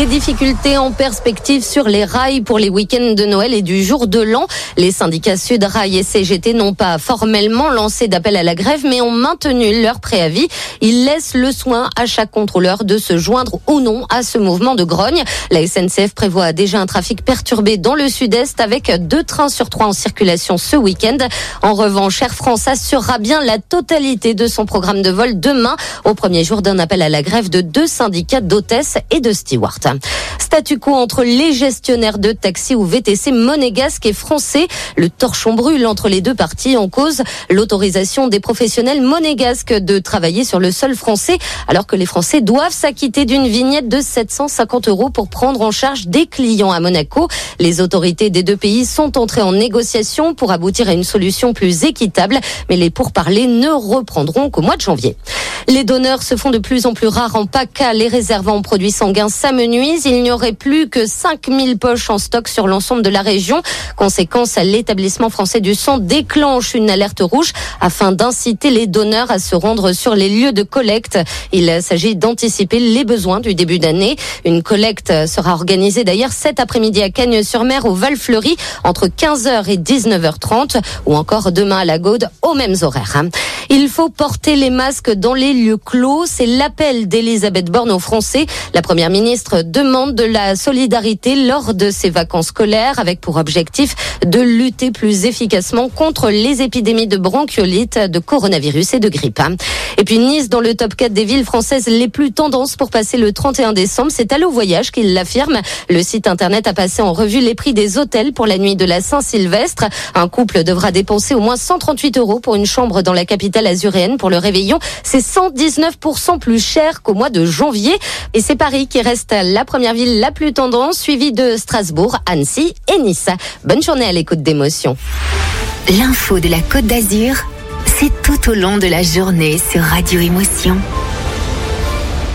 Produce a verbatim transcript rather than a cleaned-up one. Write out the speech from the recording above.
Des difficultés en perspective sur les rails pour les week-ends de Noël et du jour de l'an. Les syndicats Sudrail et C G T n'ont pas formellement lancé d'appel à la grève, mais ont maintenu leur préavis. Ils laissent le soin à chaque contrôleur de se joindre ou non à ce mouvement de grogne. La S N C F prévoit déjà un trafic perturbé dans le sud-est avec deux trains sur trois en circulation ce week-end. En revanche, Air France assurera bien la totalité de son programme de vol demain, au premier jour d'un appel à la grève de deux syndicats d'hôtesses et de stewards. Statu quo entre les gestionnaires de taxis ou V T C monégasques et français. Le torchon brûle entre les deux parties, en cause l'autorisation des professionnels monégasques de travailler sur le sol français, alors que les Français doivent s'acquitter d'une vignette de sept cent cinquante euros pour prendre en charge des clients à Monaco. Les autorités des deux pays sont entrées en négociation pour aboutir à une solution plus équitable, mais les pourparlers ne reprendront qu'au mois de janvier. Les donneurs se font de plus en plus rares en P A C A. Les réservants en produits sanguins s'amenuisent. Il n'y aurait plus que cinq mille poches en stock sur l'ensemble de la région. Conséquence, l'établissement français du sang déclenche une alerte rouge afin d'inciter les donneurs à se rendre sur les lieux de collecte. Il s'agit d'anticiper les besoins du début d'année. Une collecte sera organisée d'ailleurs cet après-midi à Cagnes-sur-Mer au Val-Fleury entre quinze heures et dix-neuf heures trente ou encore demain à la Gaude aux mêmes horaires. Il faut porter les masques dans les lieux clos. C'est l'appel d'Elisabeth Borne aux Français. La Première ministre demande de la solidarité lors de ses vacances scolaires avec pour objectif de lutter plus efficacement contre les épidémies de bronchiolite, de coronavirus et de grippe. Et puis Nice dans le top quatre des villes françaises les plus tendances pour passer le trente et un décembre. C'est Allo Voyage qui l'affirme. Le site internet a passé en revue les prix des hôtels pour la nuit de la Saint-Sylvestre. Un couple devra dépenser au moins cent trente-huit euros pour une chambre dans la capitale azuréenne pour le réveillon. C'est cent dix-neuf pour cent plus cher qu'au mois de janvier. Et c'est Paris qui reste la première ville la plus tendance, suivie de Strasbourg, Annecy et Nice. Bonne journée à l'écoute d'Émotion. L'info de la Côte d'Azur, c'est tout au long de la journée sur Radio Émotion.